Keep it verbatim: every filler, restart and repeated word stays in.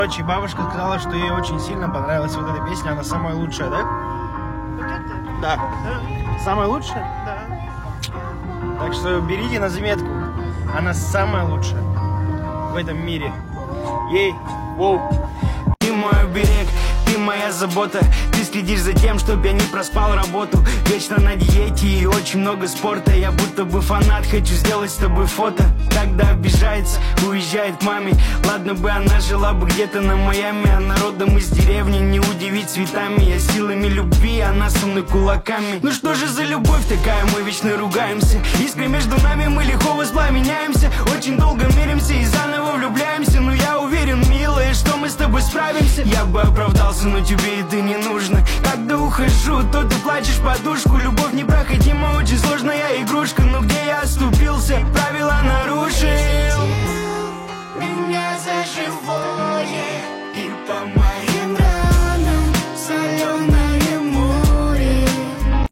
Короче, бабушка сказала, что ей очень сильно понравилась вот эта песня, она самая лучшая, да? Вот это? Да. Да. Самая лучшая? Да. Так что берите на заметку, она самая лучшая в этом мире. Ей, воу. Ты мой оберег, ты моя забота. Ты следишь за тем, чтоб я не проспал работу. Вечно на диете и очень много спорта. Я будто бы фанат, хочу сделать с тобой фото. Когда обижается, уезжает к маме. Ладно бы она жила бы где-то на Майами, а народом из деревни не удивить цветами. Я силами любви, она со мной кулаками. Ну что же за любовь такая, мы вечно ругаемся. Искры между нами, мы легко воспламеняемся. Очень долго миримся и заново влюбляемся. Но я уверен, милая, что мы с тобой справимся. Я бы оправдался, но тебе и ты не нужно. Когда ухожу, то ты плачешь подушку. Любовь непроходима, очень сложная игрушка. Но где я оступился, правила нарушил. Меня за живое.